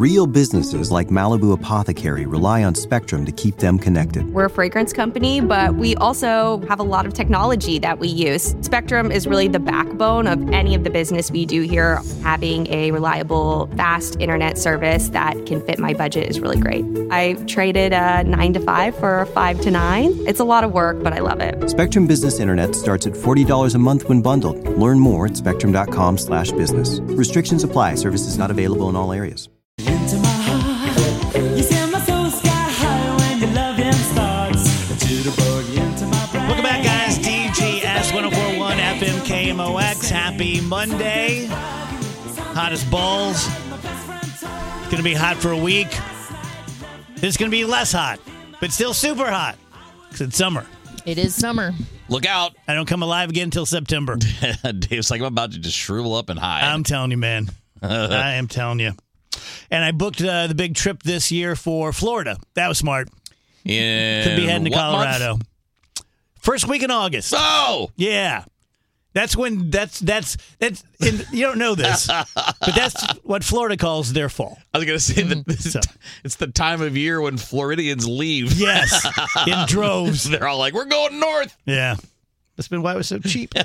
Real businesses like Malibu Apothecary rely on Spectrum to keep them connected. We're a fragrance company, but we also have a lot of technology that we use. Spectrum is really the backbone of any of the business we do here. Having a reliable, fast internet service that can fit my budget is really great. I traded a 9 to 5 for a 5 to 9. It's a lot of work, but I love it. Spectrum Business Internet starts at $40 a month when bundled. Learn more at spectrum.com/business. Restrictions apply. Services not available in all areas. Into my heart, you send my soul sky high when your loving starts. Jitterbug into my brain. Welcome back, guys. DGS 1041 FM KMOX. Happy Monday. Hot as balls. It's going to be hot for a week. It's going to be less hot, but still super hot because it's summer. It is summer. Look out. I don't come alive again until September. Dave's like, I'm about to just shrivel up and hide. I'm telling you, man. I am telling you. And I booked the big trip this year for Florida. That was smart. Yeah. Could be heading to What Colorado. month? First week in August. Oh! Yeah. That's when you don't know this, but that's what Florida calls their fall. I was going to say that it's the time of year when Floridians leave. Yes, in droves. They're all like, we're going north. Yeah. That's been why it was so cheap.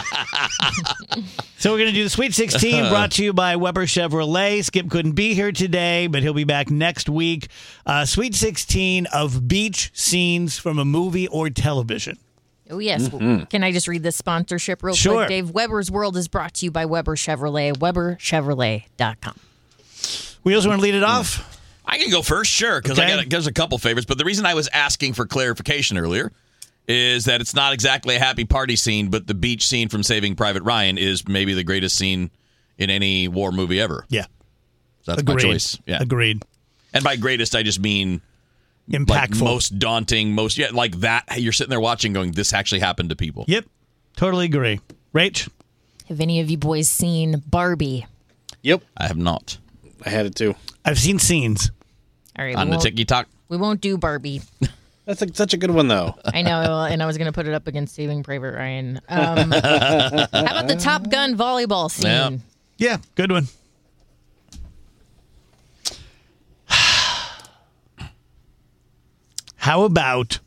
So we're going to do the Sweet 16 brought to you by Weber Chevrolet. Skip couldn't be here today, but he'll be back next week. Sweet 16 of beach scenes from a movie or television. Oh, yes. Can I just read this sponsorship real Sure. quick, Dave? Weber's World is brought to you by Weber Chevrolet, weberchevrolet.com. Wheels, want to lead it off? I can go first, sure, because there's a couple favorites. But the reason I was asking for clarification earlier is that it's not exactly a happy party scene, but the beach scene from Saving Private Ryan is maybe the greatest scene in any war movie ever. Yeah. So that's Agreed. my choice. Yeah. Agreed. And by greatest, I just mean impactful, like most daunting, like that. You're sitting there watching, going, "This actually happened to people." Yep, totally agree. Rach, have any of you boys seen Barbie? Yep, I have not. I had it too. I've seen scenes All right, on the TikTok. We won't do Barbie. That's such a good one, though. I know, and I was going to put it up against Saving Private Ryan. How about the Top Gun volleyball scene? Yeah, good one. How about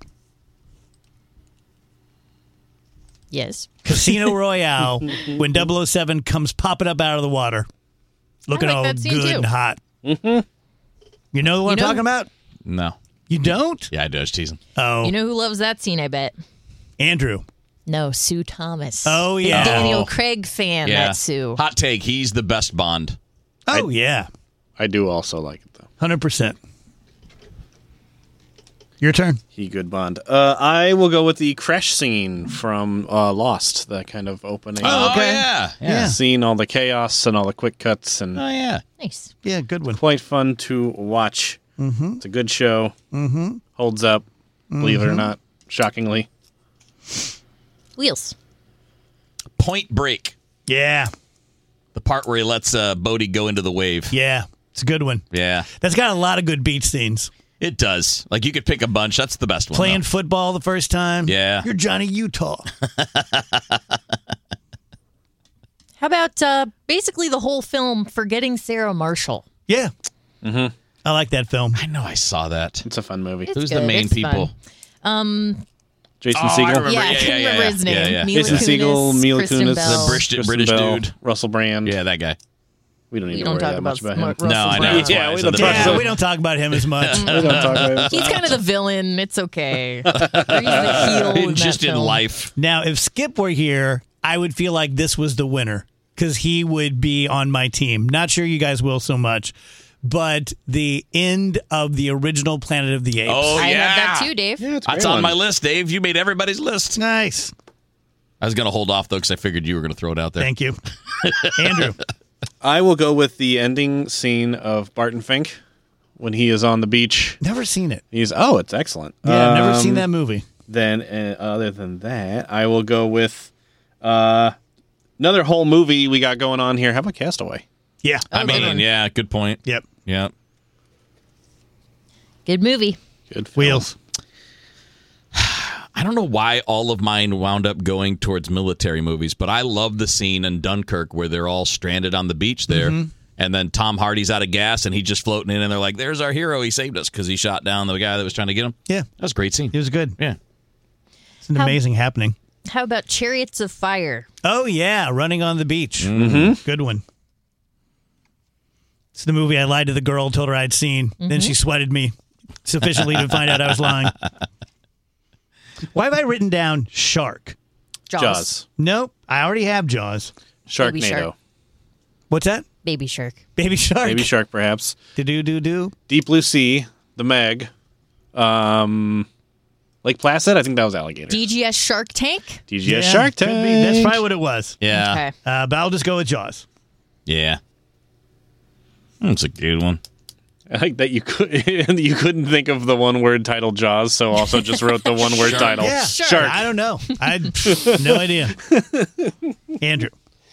Yes. Casino Royale when 007 comes popping up out of the water, looking like all that scene good too. and hot? Mm-hmm. You know what I'm talking about? No. You don't? Yeah, I do. I was teasing. Oh, You know who loves that scene, I bet? Andrew. No, Sue Thomas. Oh, yeah. The Daniel Craig fan, Yeah. that's Sue. Hot take. He's the best Bond. Oh, yeah. I do also like it, though. 100%. Your turn. He good Bond. I will go with the crash scene from Lost, that kind of opening. Oh, okay. yeah. Seeing all the chaos and all the quick cuts, and Oh, yeah. Nice. Yeah, good one. quite fun to watch. Mm-hmm. It's a good show. Mm-hmm. Holds up, believe it or not, shockingly. Wheels. Point Break. Yeah. The part where he lets Bodhi go into the wave. Yeah. It's a good one. Yeah. That's got a lot of good beach scenes. It does. Like, you could pick a bunch. That's the best one. Playing though. football the first time. Yeah. You're Johnny Utah. How about basically the whole film, Forgetting Sarah Marshall? Yeah. Mm-hmm. I like that film. I know I saw that. It's a fun movie. It's Who's good. the main It's people? fun. Jason I Segel. remember. Yeah, I can't remember his name. Yeah. Mila Jason Segel, Kunis, Mila Kristen Kunis, Bell. The British Bell, dude. Russell Brand. Yeah, that guy. We don't need We to don't worry talk that about much about him. Russell No, I know. Brand. That's why Yeah, I we said don't the talk British Yeah, about- we don't talk about him as much. We don't talk about him. He's kind of the villain. It's okay. Or he's the heel in Just that in film. life. Now, if Skip were here, I would feel like this was the winner because he would be on my team. Not sure you guys will so much, but the end of the original Planet of the Apes. Oh, I yeah. had that too, Dave. Yeah, it's a That's great on one. my list, Dave. You made everybody's list. Nice. I was going to hold off, though, because I figured you were going to throw it out there. Thank you. Andrew. I will go with the ending scene of Barton Fink when he is on the beach. Never seen it. It's excellent. Yeah, I've never seen that movie. Then, other than that, I will go with another whole movie we got going on here. How about Castaway? Yeah. I mean, yeah, good point. Yep. Yeah. Good movie. Good film. Wheels. I don't know why all of mine wound up going towards military movies, but I love the scene in Dunkirk where they're all stranded on the beach there, And then Tom Hardy's out of gas, and he's just floating in, and they're like, there's our hero. He saved us because he shot down the guy that was trying to get him. Yeah. That was a great scene. It was good. Yeah. It's an amazing happening. How about Chariots of Fire? Oh, yeah. Running on the Beach. Mm-hmm. Good one. It's the movie I lied to the girl, told her I'd seen. Then she sweated me sufficiently to find out I was lying. Why have I written down shark? Jaws. Nope. I already have Jaws. Sharknado. Baby Shark. What's that? Baby Shark. Baby Shark. Baby Shark, perhaps. Do. Deep Blue Sea. The Meg. Lake Placid. I think that was Alligator. DGS Shark Tank? DGS Shark could Tank. be. That's probably what it was. Yeah. Okay. But I'll just go with Jaws. Yeah. That's a good one. I like that you couldn't think of the one-word title Jaws, so also just wrote the one-word title. Yeah. Shark. I don't know. I no idea. Andrew.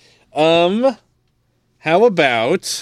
How about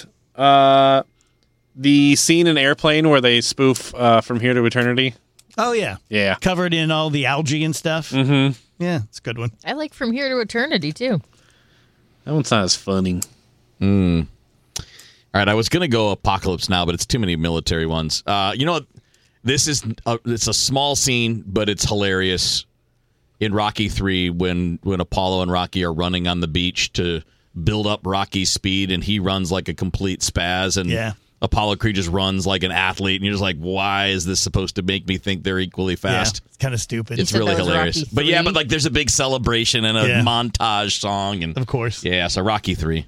the scene in Airplane where they spoof From Here to Eternity? Oh, yeah. Yeah. Covered in all the algae and stuff. Mm-hmm. Yeah, it's a good one. I like From Here to Eternity, too. That one's not as funny. All right, I was going to go Apocalypse Now, but it's too many military ones. You know what? This is it's a small scene, but it's hilarious. In Rocky 3, when Apollo and Rocky are running on the beach to build up Rocky's speed, and he runs like a complete spaz, and Apollo Creed just runs like an athlete, and you're just like, why is this supposed to make me think they're equally fast? Yeah, it's kind of stupid. It's really that was hilarious. Rocky But yeah, 3? but like there's a big celebration and a montage song, and Of course. yeah, so Rocky 3.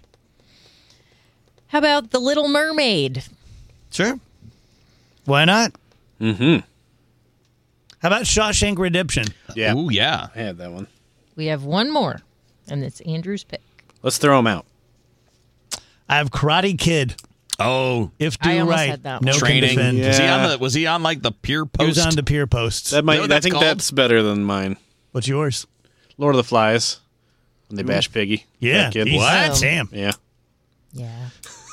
How about The Little Mermaid? Sure. Why not? Mm-hmm. How about Shawshank Redemption? Yeah. Ooh, yeah. I had that one. We have one more, and it's Andrew's pick. Let's throw them out. I have Karate Kid. Oh, If do I almost right, had that no one. can training. defend. Yeah. Was he on like the pier post? He was on the pier posts. That might. You know what I that's think called? that's better than mine. What's yours? Lord of the Flies. When they bash Piggy. Yeah. That kid. he's- What? Damn. Yeah. Yeah.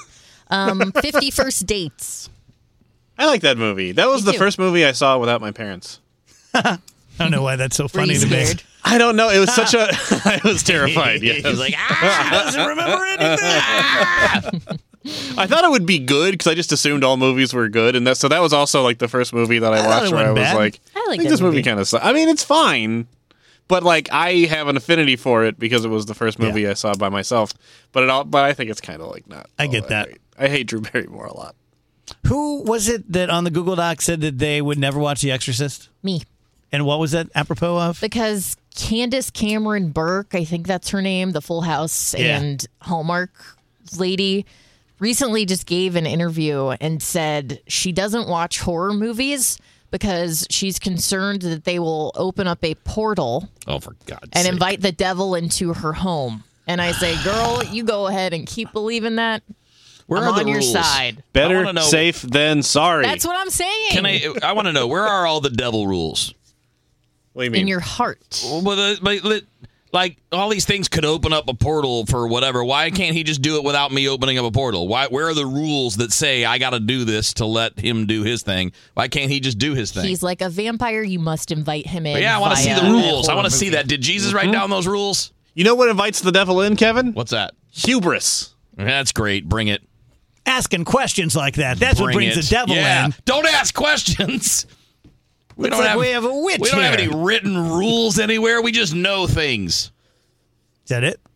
50 First Dates. I like that movie. That was Me the too. first movie I saw without my parents. I don't know why that's so Were funny you to me. scared? I don't know. It was such a. I was terrified. He was Yes. like, Doesn't remember anything. I thought it would be good because I just assumed all movies were good, and that was also like the first movie that I thought watched it where I was wasn't bad. like, I like think that this movie movie. kind of. I mean, it's fine, but like I have an affinity for it because it was the first movie I saw by myself. But I think it's kind of like not. I get all that. great. I hate Drew Barrymore a lot. Who was it that on the Google Doc said that they would never watch The Exorcist? Me. And what was that apropos of? Because Candace Cameron Burke, I think that's her name, the Full House Yeah. and Hallmark lady, recently just gave an interview and said she doesn't watch horror movies because she's concerned that they will open up a portal oh, for God's and sake. invite the devil into her home. And I say, girl, you go ahead and keep believing that. Where I'm are the on your rules? side. I Better wanna know- safe than sorry. That's what I'm saying. Can I want to know, where are all the devil rules? What do you mean? in your heart. Well, like all these things could open up a portal for whatever. Why can't he just do it without me opening up a portal? Where are the rules that say I got to do this to let him do his thing? Why can't he just do his thing? He's like a vampire. You must invite him in. But yeah, I want to see via the a rules. I horror want to see movie. that. Did Jesus write down those rules? You know what invites the devil in, Kevin? What's that? Hubris. That's great. Bring it. Asking questions like that. That's what Bring brings it. the devil yeah. in. Don't ask questions. We Looks like we have a witch We don't have here. any written rules anywhere. We just know things. Is that it?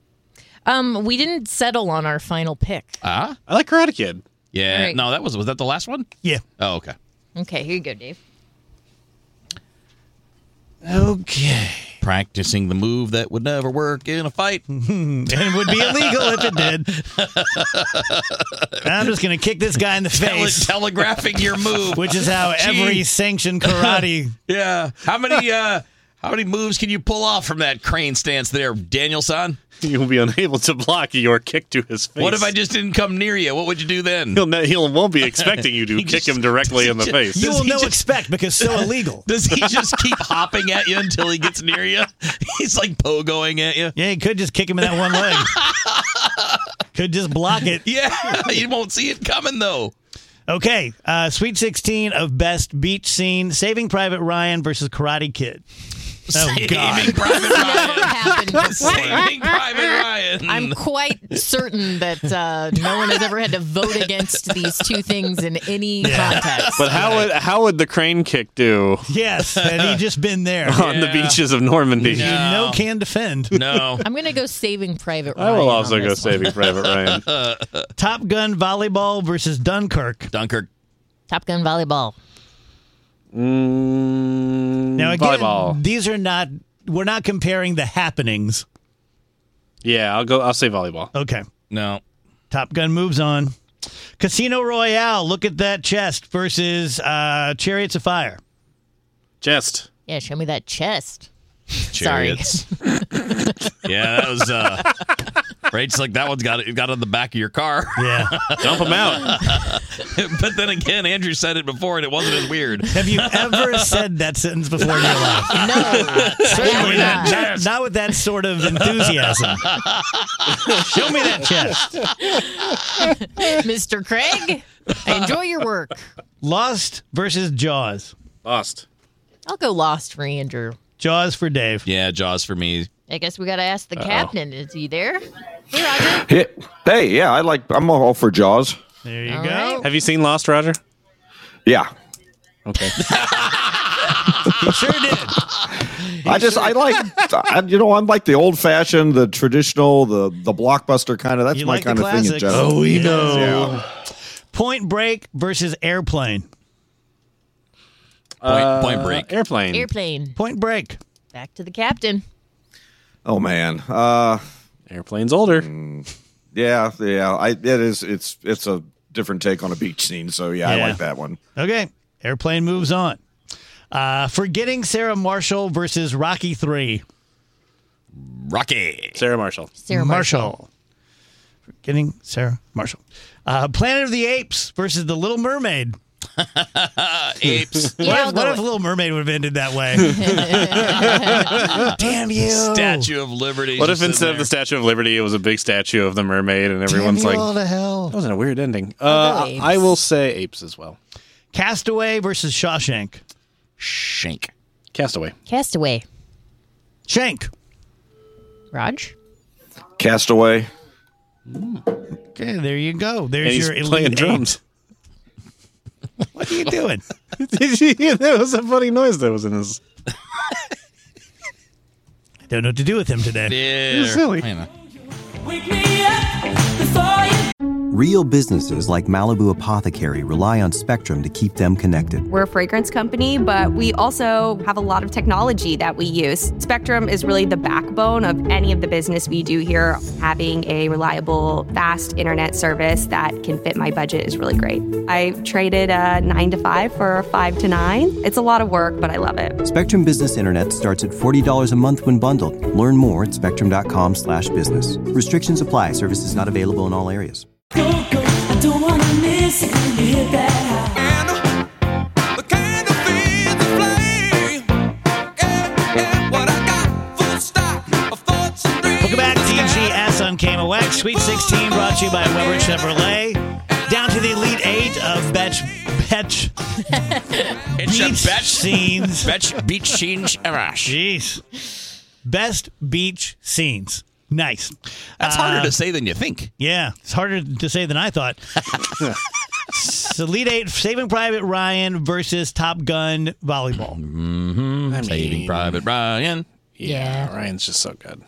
We didn't settle on our final pick. Ah? I like Karate Kid. Yeah. All right. No, was that the last one? Yeah. Oh, okay. Okay, here you go, Dave. Okay. Practicing the move that would never work in a fight. And it would be illegal if it did. I'm just going to kick this guy in the face, Telegraphing your move. which is how every Gee. sanctioned karate. Yeah. How many moves can you pull off from that crane stance there, Daniel-san? You will be unable to block your kick to his face. What if I just didn't come near you? What would you do then? He won't be expecting you to He kick just- him directly in the face. You Does will he no just- expect because so illegal. Does he just keep hopping at you until he gets near you? He's like pogoing at you. Yeah, he could just kick him in that one leg. Could just block it. Yeah, you won't see it coming though. Okay, Sweet 16 of Best Beach Scene, Saving Private Ryan versus Karate Kid. Oh, God. Saving Private Never Ryan. happened before. Saving Private Ryan. I'm quite certain that no one has ever had to vote against these two things in any context. But how would the crane kick do Yes, and he just been there. on the beaches of Normandy? You know can defend. No. I'm going to go Saving Private Ryan. I will on also go this one. Saving Private Ryan. Top Gun volleyball versus Dunkirk. Dunkirk. Top Gun volleyball. Now again, Volleyball. these are not. We're not comparing the happenings. Yeah, I'll say volleyball. Okay. No. Top Gun moves on. Casino Royale. Look at that chest versus Chariots of Fire. Chest. Yeah, show me that chest. Sorry. Chariots. Yeah, that was right. It's like that one's got on the back of your car. Yeah. Dump them out. But then again, Andrew said it before, and it wasn't as weird. Have you ever said that sentence before in your life? No. Certainly Yeah. not with that sort of enthusiasm. Show me that chest. Mr. Craig, I enjoy your work. Lost versus Jaws. Lost. I'll go Lost for Andrew. Jaws for Dave. Yeah, Jaws for me. I guess we got to ask the captain. Is he there? Hey, Roger. Hey, yeah, I'm all for Jaws. There you All go. right. Have you seen Lost, Roger? Yeah. Okay. He sure did. I'm like the old fashioned, the traditional, the blockbuster kind of. That's You my like the kind of thing in classics. general. Oh, we know. Yeah. Point Break versus Airplane. Point Break. Airplane. Airplane. Point Break. Back to the captain. Oh man. Airplane's older. Yeah. It is. It's a different take on a beach scene. So yeah, I Yeah. like that one. Okay. Airplane moves on. Forgetting Sarah Marshall versus Rocky 3. Rocky. Sarah Marshall. Sarah Marshall. Forgetting Sarah Marshall. Planet of the Apes versus The Little Mermaid. Apes. Yeah, What if Little Mermaid would have ended that way? Damn you. Statue of Liberty. What if just instead in of the there. Statue of Liberty, it was a big statue of the mermaid, and everyone's Damn you like, all to hell. that wasn't a weird ending. I'll go apes. I will say apes as well. Castaway versus Shawshank. Shank. Castaway. Castaway. Shank. Raj? Castaway. Okay, there you go. And There's he's your elite playing eight. drums. What are you doing? Did you hear that? Was a funny noise that was in his. I don't know what to do with him today. Yeah. silly. Wait a minute. Wake me up before you Real businesses like Malibu Apothecary rely on Spectrum to keep them connected. We're a fragrance company, but we also have a lot of technology that we use. Spectrum is really the backbone of any of the business we do here. Having a reliable, fast internet service that can fit my budget is really great. I traded a 9 to 5 for a 5 to 9. It's a lot of work, but I love it. Spectrum Business Internet starts at $40 a month when bundled. Learn more at spectrum.com/business. Restrictions apply. Services not available in all areas. go, go. I don't wanna miss it when you hit that high. Welcome back, TGS on KMOX. Sweet 16 brought to you by Weber Chevrolet. Down to the Elite 8 of It's a beach bet. scenes. Beach scenes. Jeez. Best beach scenes. Nice. That's harder to say than you think. Yeah, it's harder to say than I thought. It's Elite 8, Saving Private Ryan versus Top Gun volleyball. Saving Private Ryan. Yeah. Ryan's just so good.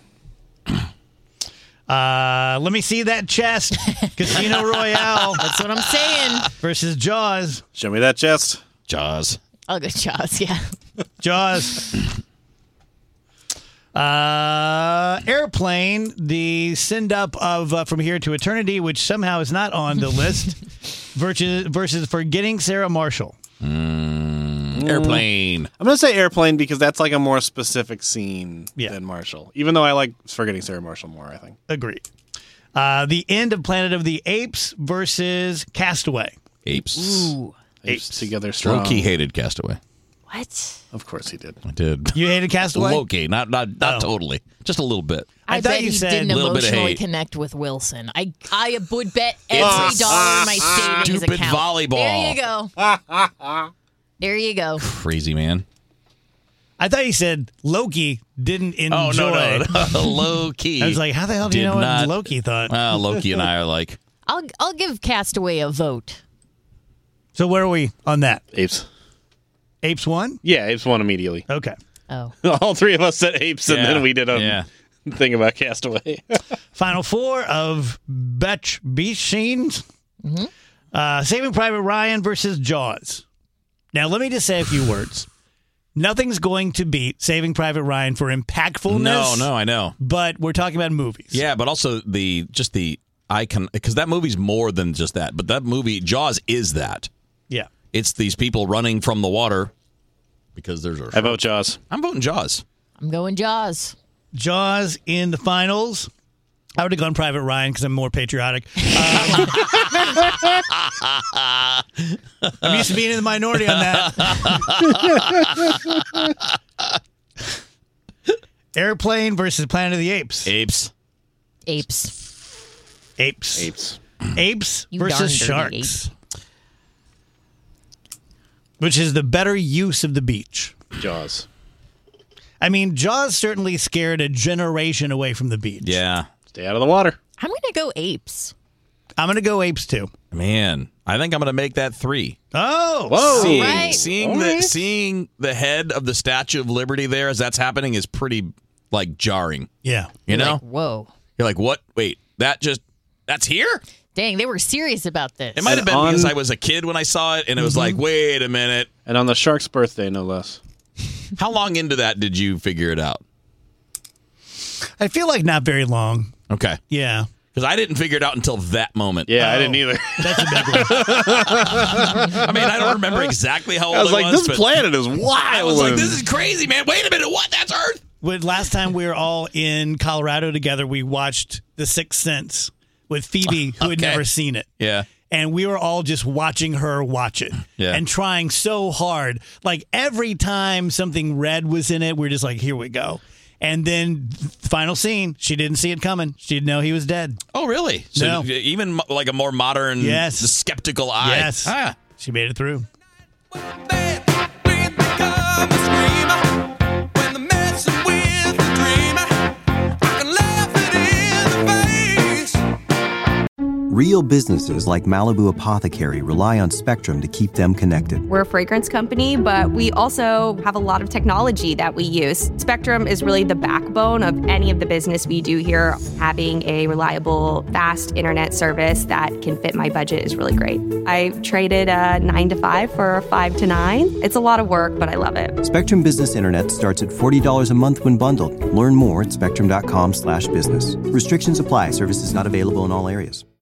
Let me see that chest. Casino Royale That's what I'm saying. versus Jaws. Show me that chest. Jaws. I'll go Jaws, yeah. Jaws. Airplane, the send up of From Here to Eternity, which somehow is not on the list, versus Forgetting Sarah Marshall. Airplane. I'm going to say airplane because that's like a more specific scene Yeah. than Marshall. Even though I like Forgetting Sarah Marshall more, I think. Agreed. The end of Planet of the Apes versus Castaway. Apes. Ooh. Apes together strong. Loki hated Castaway. What? Of course he did. I did. You hated Castaway? Loki, not Oh. totally, just a little bit. I I thought bet you he said didn't little bit of emotionally hate. connect with Wilson. I would bet every dollar in my savings Stupid account. volleyball. There you go. There you go. Crazy man. I thought he said Loki didn't enjoy. Oh, no. Low key. I was like, how the hell do you know what Loki thought? Well, Loki and I are like. I'll give Castaway a vote. So where are we on that? Apes. Apes won? Yeah, Apes won immediately. Okay. Oh. All three of us said Apes, and then we did a thing about Castaway. Final four of beach scenes. Saving Private Ryan versus Jaws. Now, let me just say a few words. Nothing's going to beat Saving Private Ryan for impactfulness. No, I know. But we're talking about movies. Yeah, but also the icon, because that movie's more than just that. But that movie, Jaws, is that. Yeah. It's these people running from the water because there's a. I vote Jaws. I'm voting Jaws. I'm going Jaws. Jaws in the finals. I would have gone Private Ryan because I'm more patriotic. I'm used to being in the minority on that. Airplane versus Planet of the Apes. Apes. Apes You versus darn dirty sharks. Which is the better use of the beach? Jaws. I mean, Jaws certainly scared a generation away from the beach. Yeah. Stay out of the water. I'm going to go Apes. I'm going to go Apes too. Man, I think I'm going to make that 3. Oh, whoa! Right. Seeing the head of the Statue of Liberty there as that's happening is pretty jarring. Yeah, you know. Like, whoa! You're like, what? Wait, that's here? Dang, they were serious about this. It might have been because I was a kid when I saw it, and it was like, wait a minute. And on the shark's birthday, no less. How long into that did you figure it out? I feel like not very long. Okay. Yeah. Because I didn't figure it out until that moment. Yeah, I didn't either. That's a big one. I mean, I don't remember exactly how old I was like, this but planet is wild. I was like, this is crazy, man. Wait a minute. What? That's Earth? When last time we were all in Colorado together, we watched The Sixth Sense with Phoebe, who had never seen it. Yeah. And we were all just watching her watch it and trying so hard. Like every time something red was in it, we're just like, here we go. And then final scene, she didn't see it coming. She didn't know he was dead. Oh, really? So No. even like a more modern, skeptical eye. Yes. Ah. She made it through. Real businesses like Malibu Apothecary rely on Spectrum to keep them connected. We're a fragrance company, but we also have a lot of technology that we use. Spectrum is really the backbone of any of the business we do here. Having a reliable, fast internet service that can fit my budget is really great. I traded a 9 to 5 for a 5 to 9. It's a lot of work, but I love it. Spectrum Business Internet starts at $40 a month when bundled. Learn more at spectrum.com/business. Restrictions apply. Services not available in all areas.